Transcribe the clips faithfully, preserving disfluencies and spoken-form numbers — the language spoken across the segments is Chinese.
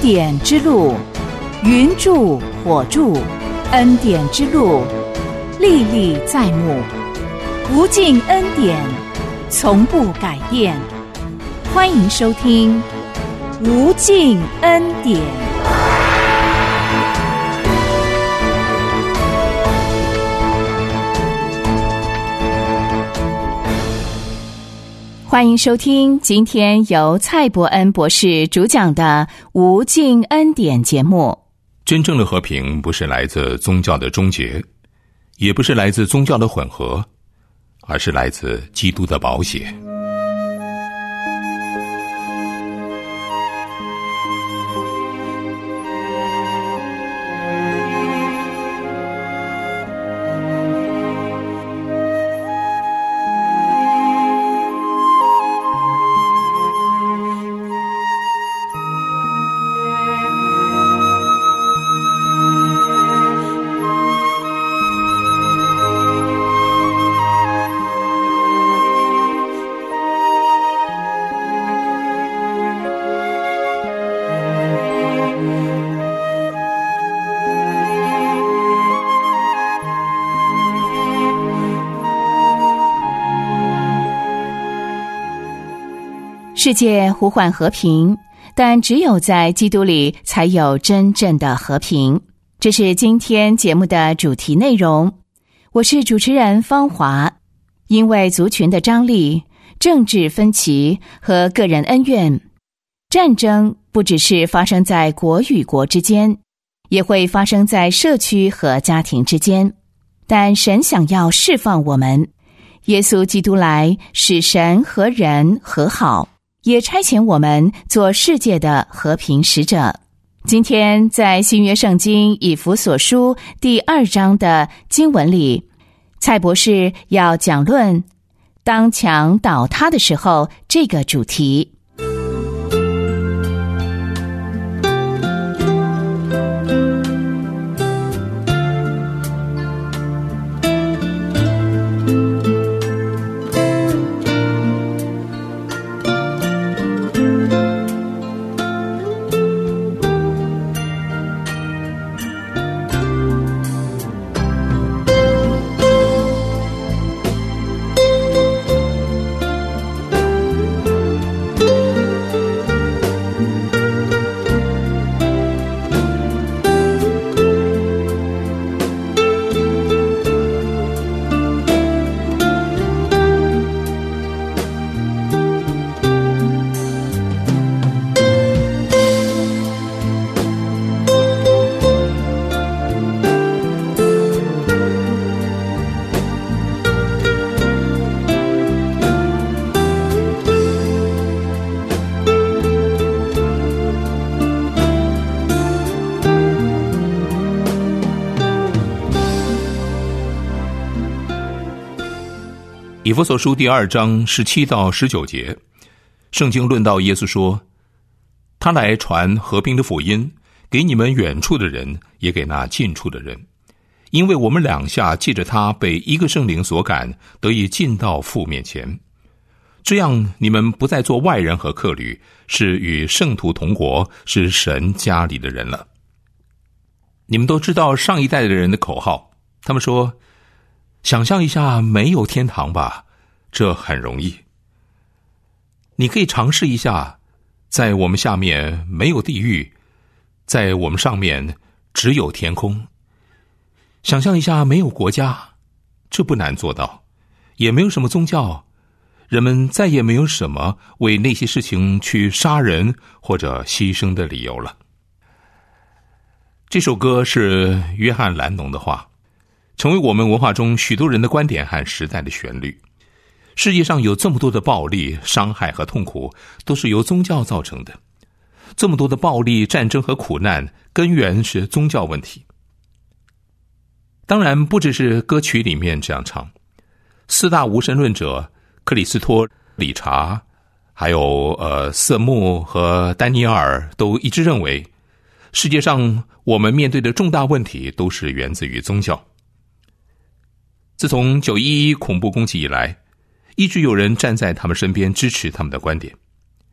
典之路，云柱火柱，恩典之路历历在目，无尽恩典从不改变。欢迎收听无尽恩典。欢迎收听今天由蔡伯恩博士主讲的无尽恩典节目。 真正的和平不是来自宗教的终结，也不是来自宗教的混合，而是来自基督的宝血。 世界呼唤和平，但只有在基督里才有真正的和平。这是今天节目的主题内容。我是主持人方华。因为族群的张力、政治分歧和个人恩怨，战争不只是发生在国与国之间，也会发生在社区和家庭之间。但神想要释放我们，耶稣基督来使神和人和好，也差遣我们做世界的和平使者。今天在新约圣经以弗所书第二章的经文里，蔡博士要讲论当墙倒塌的时候这个主题。 以弗所书第二章十七到十九节，圣经论到耶稣说，他来传和平的福音，给你们远处的人，也给那近处的人，因为我们两下借着他被一个圣灵所感，得以进到父面前。这样你们不再做外人和客旅，是与圣徒同国，是神家里的人了。你们都知道上一代的人的口号，他们说，想象一下没有天堂吧，这很容易。你可以尝试一下，在我们下面没有地狱，在我们上面只有天空。想象一下没有国家，这不难做到，也没有什么宗教，人们再也没有什么为那些事情去杀人或者牺牲的理由了。这首歌是约翰兰农的话，成为我们文化中许多人的观点和时代的旋律。世界上有这么多的暴力、伤害和痛苦，都是由宗教造成的。这么多的暴力、战争和苦难，根源是宗教问题。当然，不只是歌曲里面这样唱，四大无神论者克里斯托、理查，还有呃瑟穆和丹尼尔都一致认为，世界上我们面对的重大问题都是源自于宗教。自从九一一恐怖攻击以来，一直有人站在他们身边支持他们的观点。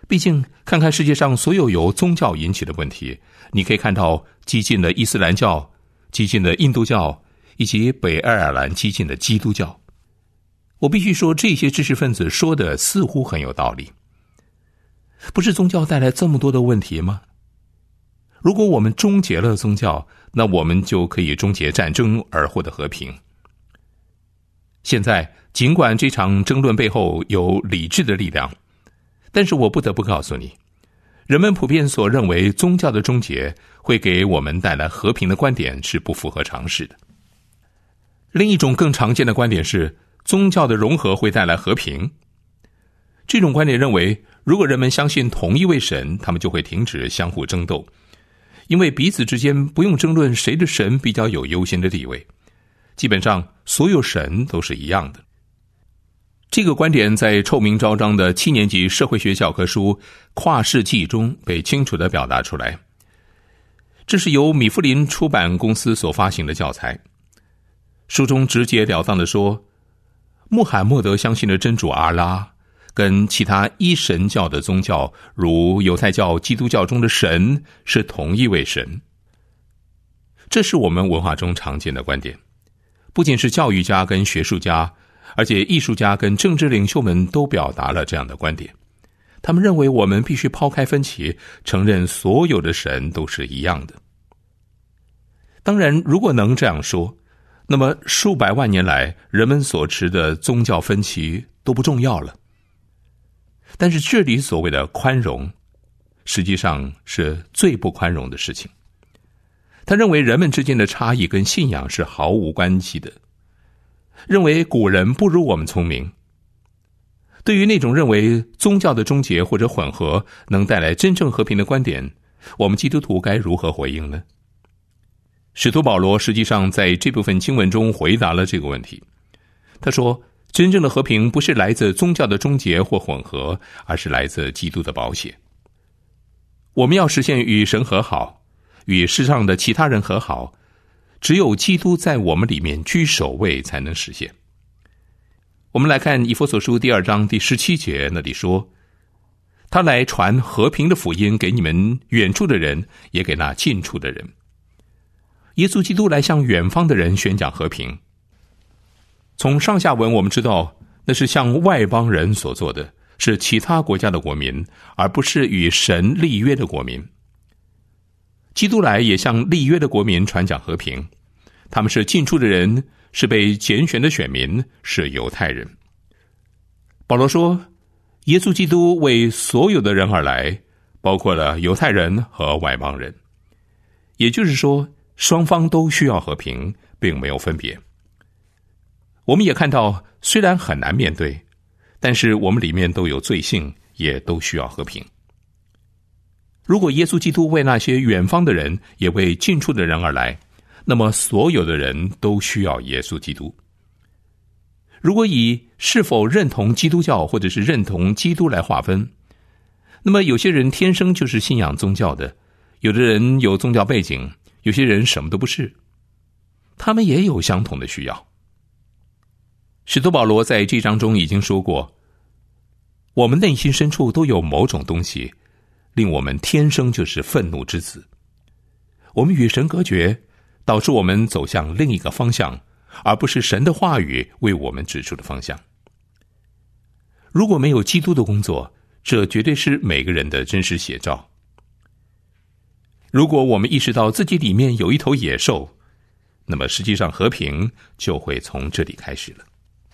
毕竟看看世界上所有由宗教引起的问题，你可以看到激进的伊斯兰教、激进的印度教以及北爱尔兰激进的基督教。我必须说，这些知识分子说的似乎很有道理。不是宗教带来这么多的问题吗？如果我们终结了宗教，那我们就可以终结战争而获得和平。现在，尽管这场争论背后有理智的力量，但是我不得不告诉你，人们普遍所认为宗教的终结会给我们带来和平的观点是不符合常识的。另一种更常见的观点是，宗教的融合会带来和平。这种观点认为，如果人们相信同一位神，他们就会停止相互争斗，因为彼此之间不用争论谁的神比较有优先的地位，基本上所有神都是一样的。这个观点在臭名昭彰的七年级社会学教科书《跨世纪》中被清楚地表达出来。这是由米夫林出版公司所发行的教材。书中直截了当地说，穆罕默德相信的真主阿拉跟其他一神教的宗教，如犹太教、基督教中的神是同一位神。这是我们文化中常见的观点，不仅是教育家跟学术家，而且艺术家跟政治领袖们都表达了这样的观点。他们认为我们必须抛开分歧，承认所有的神都是一样的。当然，如果能这样说，那么数百万年来人们所持的宗教分歧都不重要了。但是这里所谓的宽容，实际上是最不宽容的事情。他认为人们之间的差异跟信仰是毫无关系的，认为古人不如我们聪明。对于那种认为宗教的终结或者混合能带来真正和平的观点，我们基督徒该如何回应呢？使徒保罗实际上在这部分经文中回答了这个问题。他说，真正的和平不是来自宗教的终结或混合，而是来自基督的宝血。我们要实现与神和好，与世上的其他人和好，只有基督在我们里面居首位才能实现。我们来看以弗所书第二章第十七节，那里说，他来传和平的福音给你们远处的人，也给那近处的人。耶稣基督来向远方的人宣讲和平。从上下文我们知道，那是向外邦人所做的，是其他国家的国民，而不是与神立约的国民。基督来也向立约的国民传讲和平，他们是近处的人，是被拣选的选民，是犹太人。保罗说，耶稣基督为所有的人而来，包括了犹太人和外邦人。也就是说，双方都需要和平，并没有分别。我们也看到，虽然很难面对，但是我们里面都有罪性，也都需要和平。如果耶稣基督为那些远方的人，也为近处的人而来，那么所有的人都需要耶稣基督。如果以是否认同基督教或者是认同基督来划分，那么有些人天生就是信仰宗教的，有的人有宗教背景，有些人什么都不是，他们也有相同的需要。使徒保罗在这章中已经说过，我们内心深处都有某种东西，令我们天生就是愤怒之子。我们与神隔绝，导致我们走向另一个方向，而不是神的话语为我们指出的方向。如果没有基督的工作，这绝对是每个人的真实写照。如果我们意识到自己里面有一头野兽，那么实际上和平就会从这里开始了。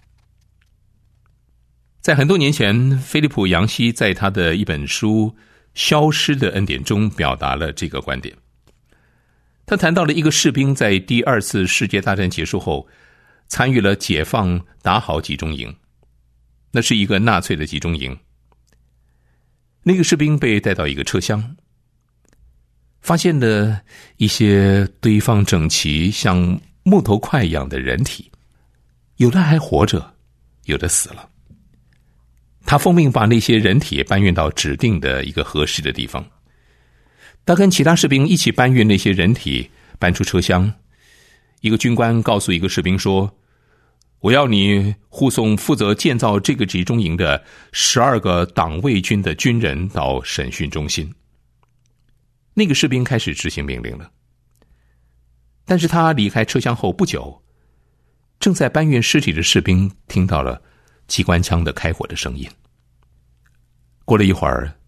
在很多年前，菲利普·杨希在他的一本书《消失的恩典》中表达了这个观点。他谈到了一个士兵在第二次世界大战结束后，参与了解放达豪集中营，那是一个纳粹的集中营。那个士兵被带到一个车厢，发现了一些堆放整齐像木头块一样的人体，有的还活着，有的死了。他奉命把那些人体搬运到指定的一个合适的地方。他跟其他士兵一起搬运那些人体，搬出车厢。一个军官告诉一个士兵说， 我要你护送负责建造这个集中营的十二个党卫军的军人到审讯中心。那个士兵开始执行命令了，但是他离开车厢后不久，正在搬运尸体的士兵听到了机关枪的开火的声音。过了一会儿，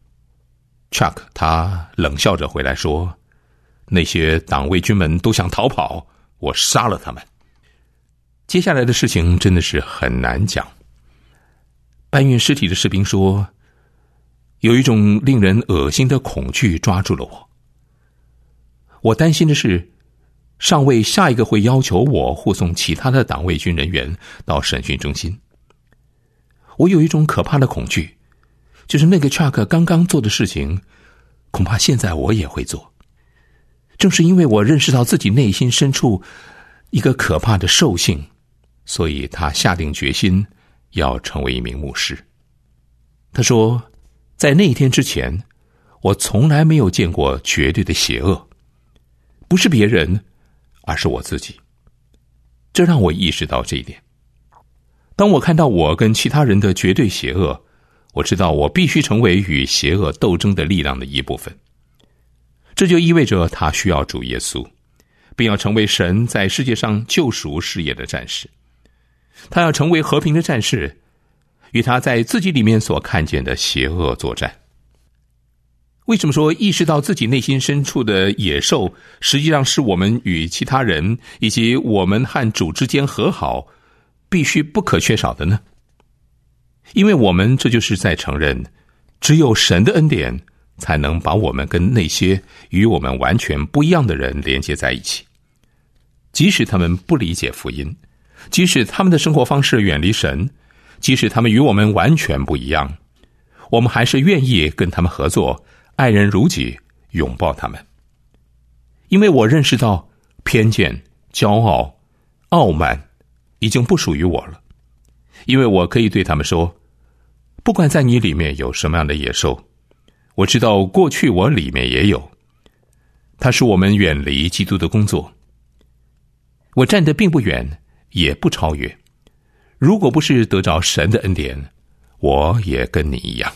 Chuck 他冷笑着回来说，那些党卫军们都想逃跑，我杀了他们。接下来的事情真的是很难讲。搬运尸体的士兵说，有一种令人恶心的恐惧抓住了我。我担心的是，上尉下一个会要求我护送其他的党卫军人员到审讯中心。我有一种可怕的恐惧，就是那个 Chuck 刚刚做的事情，恐怕现在我也会做。正是因为我认识到自己内心深处一个可怕的兽性，所以他下定决心要成为一名牧师。他说，在那一天之前，我从来没有见过绝对的邪恶，不是别人，而是我自己。这让我意识到这一点。当我看到我跟其他人的绝对邪恶，我知道我必须成为与邪恶斗争的力量的一部分。这就意味着他需要主耶稣，并要成为神在世界上救赎事业的战士。他要成为和平的战士，与他在自己里面所看见的邪恶作战。为什么说意识到自己内心深处的野兽，实际上是我们与其他人以及我们和主之间和好必须不可缺少的呢？因为我们这就是在承认，只有神的恩典才能把我们跟那些与我们完全不一样的人连接在一起。即使他们不理解福音，即使他们的生活方式远离神，即使他们与我们完全不一样，我们还是愿意跟他们合作，爱人如己，拥抱他们。因为我认识到偏见、骄傲、傲慢已经不属于我了。因为我可以对他们说，不管在你里面有什么样的野兽，我知道过去我里面也有，它使我们远离基督的工作。我站得并不远，也不超越。如果不是得着神的恩典，我也跟你一样。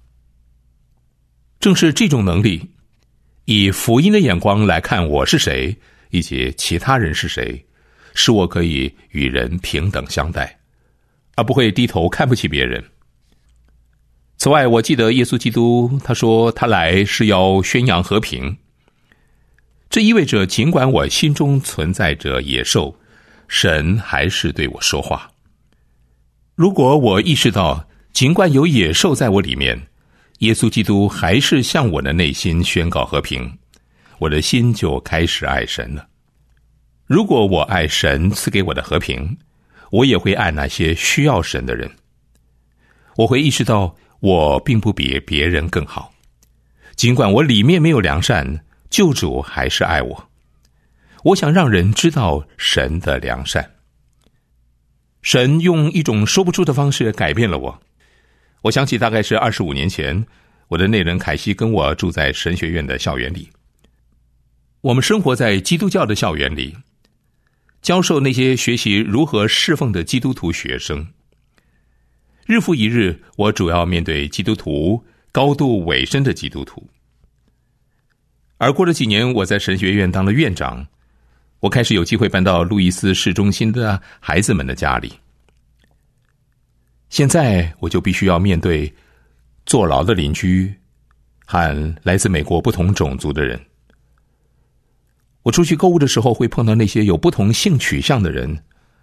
正是这种能力，以福音的眼光来看我是谁，以及其他人是谁，使我可以与人平等相待，而不会低头看不起别人。此外，我记得耶稣基督他说他来是要宣扬和平。这意味着尽管我心中存在着野兽，神还是对我说话。如果我意识到尽管有野兽在我里面，耶稣基督还是向我的内心宣告和平，我的心就开始爱神了。如果我爱神赐给我的和平，我也会爱那些需要神的人。我会意识到我并不比别人更好，尽管我里面没有良善，救主还是爱我。我想让人知道神的良善。神用一种说不出的方式改变了我。我想起大概是二十五年前，我的内人凯西跟我住在神学院的校园里。我们生活在基督教的校园里，教授那些学习如何侍奉的基督徒学生。日复一日，我主要面对基督徒，高度委身的基督徒。而过了几年，我在神学院当了院长，我开始有机会搬到路易斯市中心的孩子们的家里。现在我就必须要面对坐牢的邻居和来自美国不同种族的人。我出去购物的时候会碰到那些有不同性取向的人。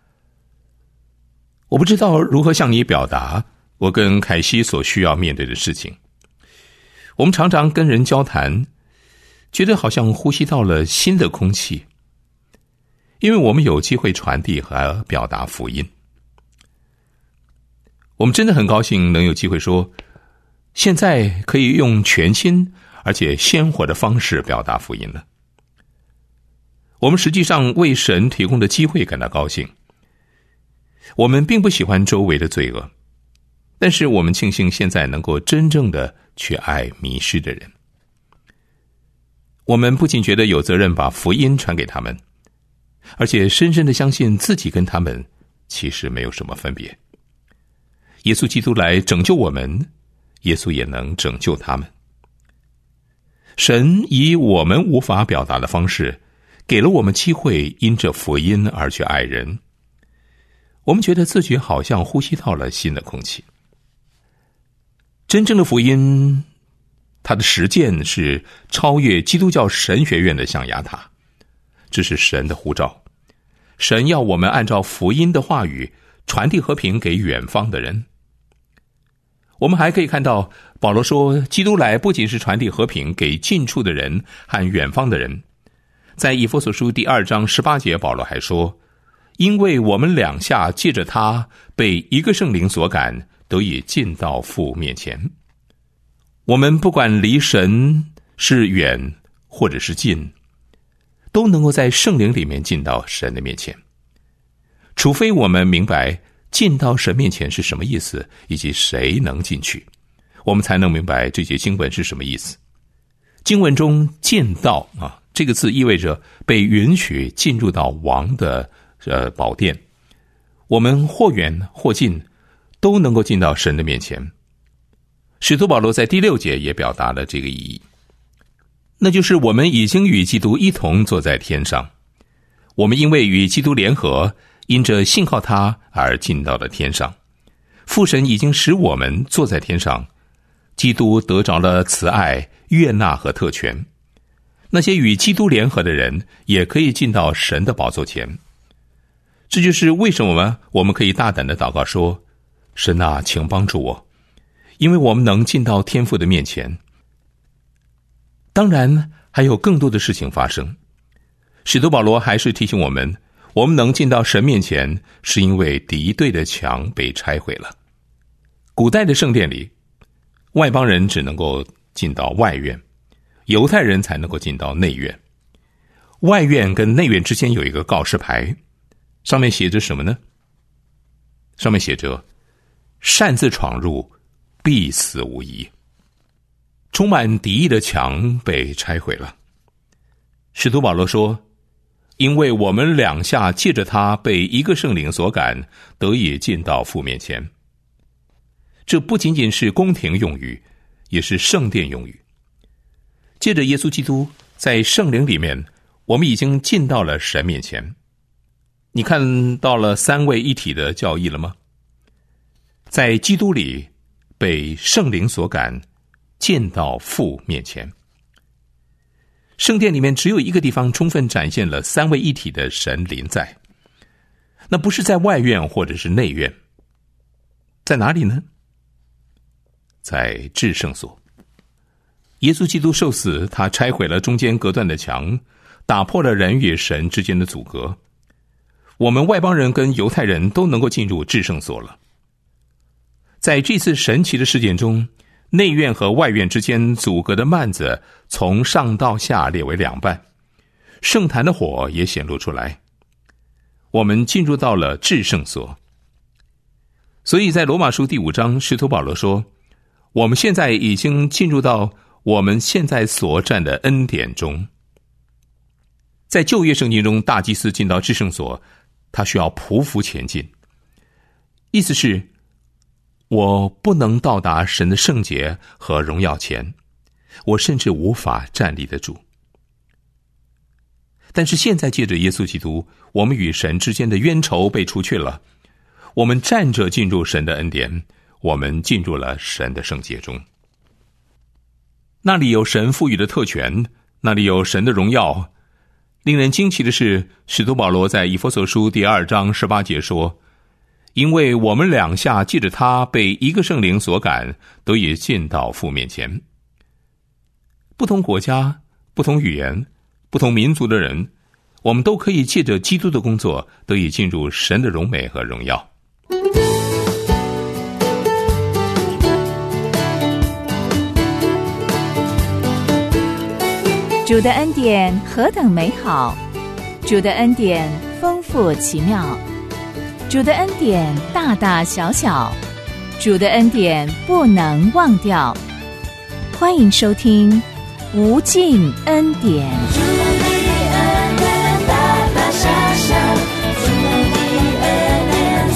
我不知道如何向你表达我跟凯西所需要面对的事情。我们常常跟人交谈，觉得好像呼吸到了新的空气，因为我们有机会传递和表达福音。我们真的很高兴能有机会说，现在可以用全新而且鲜活的方式表达福音了。我们实际上为神提供的机会感到高兴。我们并不喜欢周围的罪恶，但是我们庆幸现在能够真正的去爱迷失的人。我们不仅觉得有责任把福音传给他们，而且深深的相信自己跟他们其实没有什么分别。耶稣基督来拯救我们，耶稣也能拯救他们。神以我们无法表达的方式，给了我们机会，因着福音而去爱人。我们觉得自己好像呼吸到了新的空气。真正的福音，它的实践是超越基督教神学院的象牙塔，这是神的呼召。神要我们按照福音的话语传递和平给远方的人。我们还可以看到保罗说，基督来不仅是传递和平给近处的人和远方的人。在以弗所书第二章十八节，保罗还说，因为我们两下借着他被一个圣灵所感，得以进到父面前。我们不管离神是远或者是近，都能够在圣灵里面进到神的面前。除非我们明白进到神面前是什么意思，以及谁能进去，我们才能明白这节经文是什么意思。经文中进到啊这个字意味着被允许进入到王的呃宝殿。我们或远或近都能够进到神的面前。使徒保罗在第六节也表达了这个意义，那就是我们已经与基督一同坐在天上。我们因为与基督联合，因着信靠他而进到了天上。父神已经使我们坐在天上，基督得着了慈爱、悦纳和特权。那些与基督联合的人也可以进到神的宝座前。这就是为什么我们可以大胆的祷告说，神啊，请帮助我，因为我们能进到天父的面前。当然还有更多的事情发生。使徒保罗还是提醒我们，我们能进到神面前，是因为敌对的墙被拆毁了。古代的圣殿里，外邦人只能够进到外院，犹太人才能够进到内院。外院跟内院之间有一个告示牌，上面写着什么呢？上面写着，擅自闯入，必死无疑。充满敌意的墙被拆毁了。使徒保罗说，因为我们两下借着他被一个圣灵所感，得以进到父面前。这不仅仅是宫廷用语，也是圣殿用语。借着耶稣基督在圣灵里面，我们已经进到了神面前。你看到了三位一体的教义了吗？在基督里被圣灵所感，进到父面前。圣殿里面只有一个地方充分展现了三位一体的神临在，那不是在外院或者是内院，在哪里呢？在至圣所。耶稣基督受死，他拆毁了中间隔断的墙，打破了人与神之间的阻隔。我们外邦人跟犹太人都能够进入至圣所了。在这次神奇的事件中，内院和外院之间阻隔的幔子从上到下裂为两半，圣坛的火也显露出来。我们进入到了至圣所。所以在罗马书第五章，使徒保罗说，我们现在已经进入到我们现在所占的恩典中。在旧约圣经中，大祭司进到至圣所，他需要匍匐前进，意思是我不能到达神的圣洁和荣耀前，我甚至无法站立得住。但是现在借着耶稣基督，我们与神之间的冤仇被除去了，我们站着进入神的恩典，我们进入了神的圣洁中。那里有神赋予的特权，那里有神的荣耀。令人惊奇的是，使徒保罗在以弗所书第二章十八节说，因为我们两下借着他被一个圣灵所感，得以进到父面前。不同国家、不同语言、不同民族的人，我们都可以借着基督的工作，得以进入神的荣美和荣耀。 主的恩典何等美好，主的恩典丰富奇妙，主的恩典大大小小，主的恩典不能忘掉。欢迎收听无尽恩典。 主的恩典大大小小，主的恩典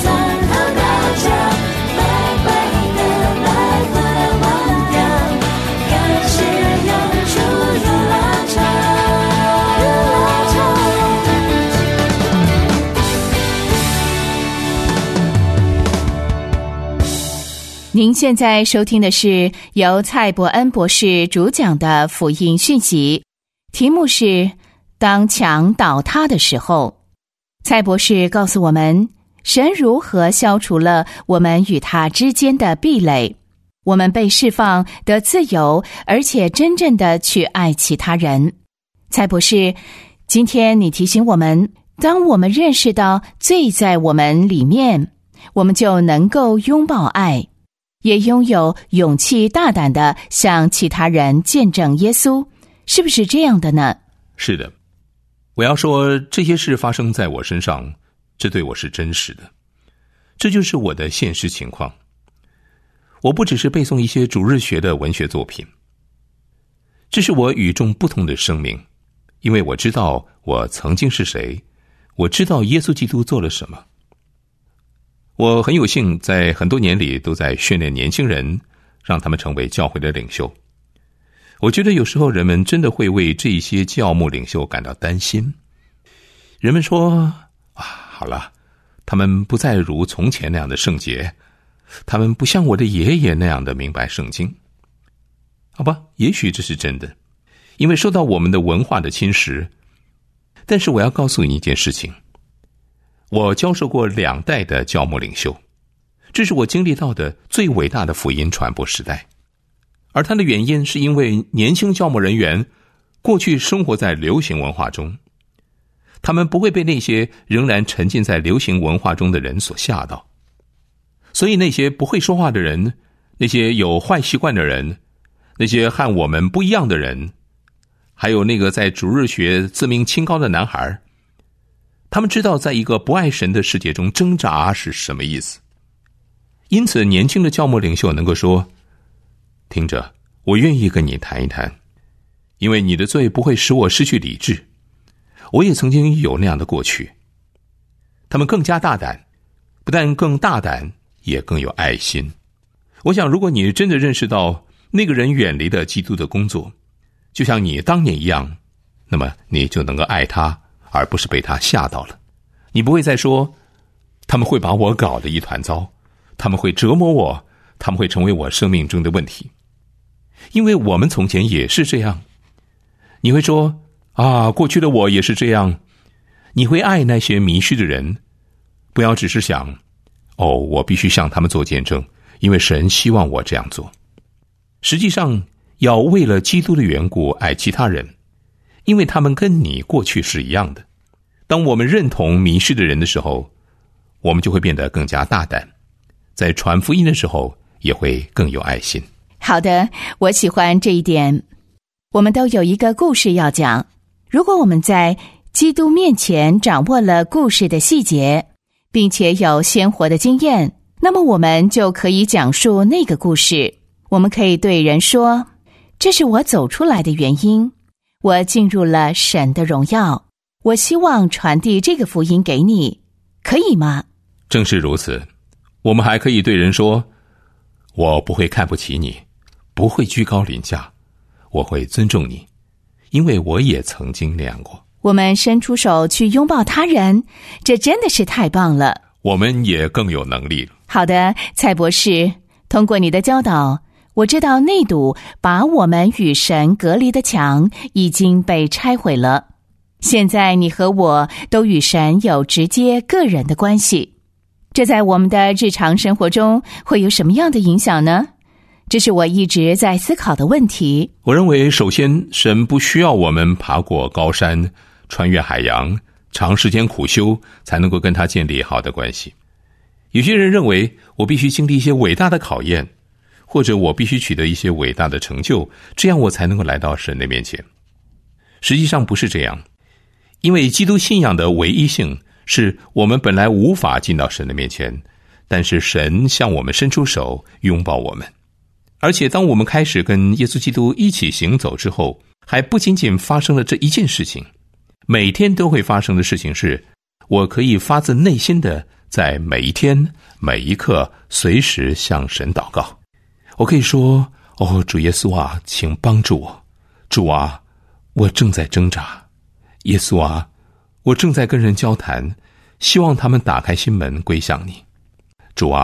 您现在收听的是由蔡伯恩博士主讲的福音讯息，题目是当墙倒塌的时候。蔡博士告诉我们，神如何消除了我们与他之间的壁垒，我们被释放得自由，而且真正的去爱其他人。蔡博士，今天你提醒我们，当我们认识到罪在我们里面，我们就能够拥抱爱，也拥有勇气大胆的向其他人见证耶稣，是不是这样的呢？ 是的，我要说这些事发生在我身上，这对我是真实的，这就是我的现实情况。我不只是背诵一些主日学的文学作品，这是我与众不同的生命，因为我知道我曾经是谁，我知道耶稣基督做了什么。我很有幸在很多年里都在训练年轻人，让他们成为教会的领袖。我觉得有时候人们真的会为这些教牧领袖感到担心。人们说啊，好了，他们不再如从前那样的圣洁，他们不像我的爷爷那样的明白圣经。好吧，也许这是真的，因为受到我们的文化的侵蚀。但是我要告诉你一件事情，我教授过两代的教牧领袖，这是我经历到的最伟大的福音传播时代。而它的原因是因为年轻教牧人员过去生活在流行文化中，他们不会被那些仍然沉浸在流行文化中的人所吓到。所以那些不会说话的人，那些有坏习惯的人，那些和我们不一样的人，还有那个在主日学自命清高的男孩，他们知道在一个不爱神的世界中挣扎是什么意思。因此年轻的教牧领袖能够说，听着，我愿意跟你谈一谈，因为你的罪不会使我失去理智，我也曾经有那样的过去。他们更加大胆，不但更大胆，也更有爱心。我想如果你真的认识到那个人远离了基督的工作，就像你当年一样，那么你就能够爱他，而不是被他吓到了。你不会再说他们会把我搞得一团糟，他们会折磨我，他们会成为我生命中的问题。因为我们从前也是这样。你会说啊，过去的我也是这样。你会爱那些迷失的人，不要只是想哦，我必须向他们做见证，因为神希望我这样做。实际上要为了基督的缘故爱其他人，因为他们跟你过去是一样的。当我们认同迷失的人的时候，我们就会变得更加大胆，在传福音的时候也会更有爱心。 好的，我喜欢这一点。我们都有一个故事要讲，如果我们在基督面前掌握了故事的细节，并且有鲜活的经验，那么我们就可以讲述那个故事。我们可以对人说，这是我走出来的原因，我进入了神的荣耀，我希望传递这个福音给你，可以吗？ 正是如此，我们还可以对人说，我不会看不起你，不会居高临下，我会尊重你，因为我也曾经那样过。 我们伸出手去拥抱他人，这真的是太棒了。 我们也更有能力了。 好的，蔡博士，通过你的教导，我知道那堵把我们与神隔离的墙已经被拆毁了。现在你和我都与神有直接个人的关系，这在我们的日常生活中会有什么样的影响呢？这是我一直在思考的问题。 我认为首先神不需要我们爬过高山，穿越海洋，长时间苦修才能够跟他建立好的关系。有些人认为我必须经历一些伟大的考验，或者我必须取得一些伟大的成就，这样我才能够来到神的面前。实际上不是这样，因为基督信仰的唯一性是我们本来无法进到神的面前，但是神向我们伸出手拥抱我们。而且当我们开始跟耶稣基督一起行走之后，还不仅仅发生了这一件事情，每天都会发生的事情是，我可以发自内心的在每一天每一刻随时向神祷告。我可以说，哦，主耶稣啊，请帮助我。主啊，我正在挣扎。耶稣啊，我正在跟人交谈，希望他们打开心门归向你。主啊，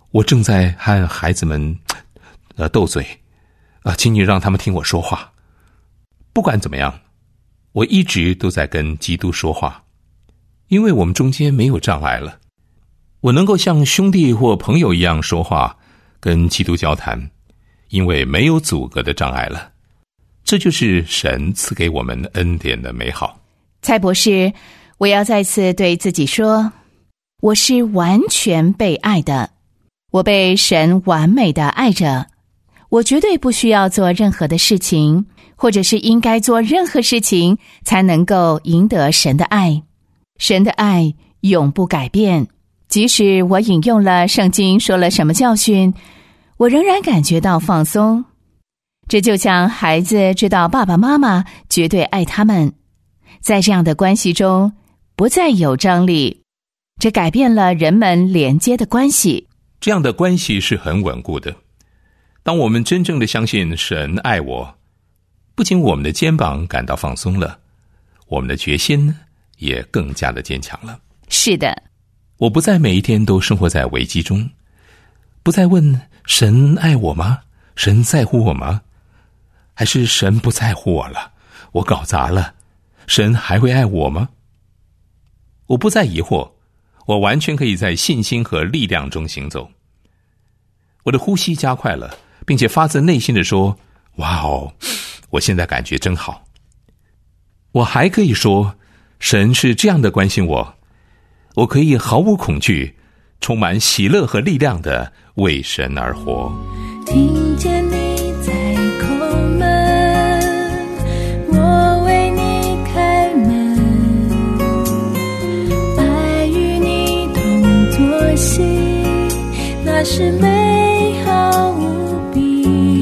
我正在和孩子们呃斗嘴啊，请你让他们听我说话。不管怎么样，我一直都在跟基督说话，因为我们中间没有障碍了。我能够像兄弟或朋友一样说话，跟基督交谈，因为没有阻隔的障碍了。这就是神赐给我们恩典的美好。 蔡博士，我要再次对自己说，我是完全被爱的，我被神完美的爱着，我绝对不需要做任何的事情，或者是应该做任何事情才能够赢得神的爱。神的爱永不改变，即使我引用了圣经说了什么教训，我仍然感觉到放松。这就像孩子知道爸爸妈妈绝对爱他们，在这样的关系中不再有张力，这改变了人们连接的关系。 这样的关系是很稳固的。当我们真正的相信神爱我，不仅我们的肩膀感到放松了，我们的决心也更加的坚强了。 是的， 我不再每一天都生活在危机中，不再问神爱我吗？神在乎我吗？还是神不在乎我了？我搞砸了，神还会爱我吗？我不再疑惑，我完全可以在信心和力量中行走。我的呼吸加快了，并且发自内心地说，哇哦，我现在感觉真好。我还可以说，神是这样的关心我，我可以毫无恐惧，充满喜乐和力量的为神而活。 听见你在叩门，我为你开门，爱与你同作息，那是美好无比。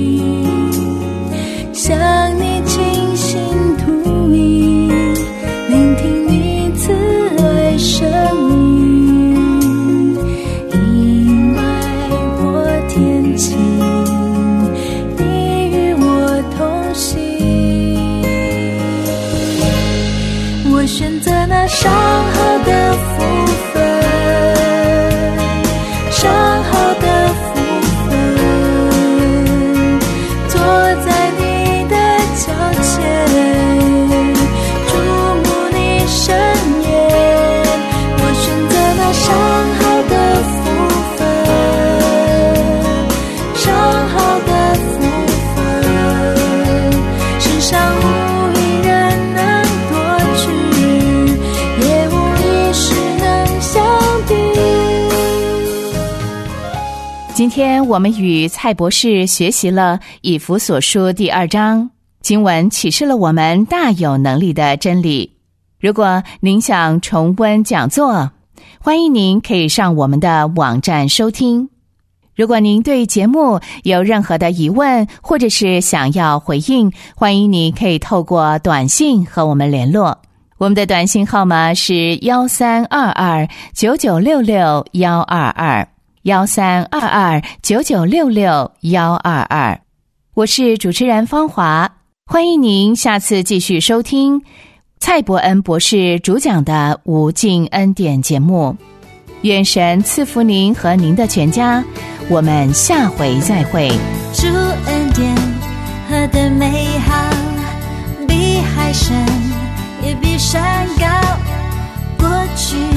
向你倾心吐意，聆听你慈爱声音，因爱我天晴，你与我同行。我选择那上好的福分，上好的福分，坐在你的脚前，注目你身颜。我选择那上好的福分，上好的福分，世上无一人能夺取，也无一事能相比。 今天我们与蔡博士学习了以弗所书第二章，经文启示了我们大有能力的真理。如果您想重温讲座，欢迎您可以上我们的网站收听。如果您对节目有任何的疑问，或者是想要回应，欢迎你可以透过短信和我们联络。我们的短信号码是一三二二九九六六一二二，一三二二九九六六一二二。我是主持人芳华，欢迎您下次继续收听蔡伯恩博士主讲的无尽恩典节目。愿神赐福您和您的全家，我们下回再会。 主恩典何等美好，比海深也比山高，过去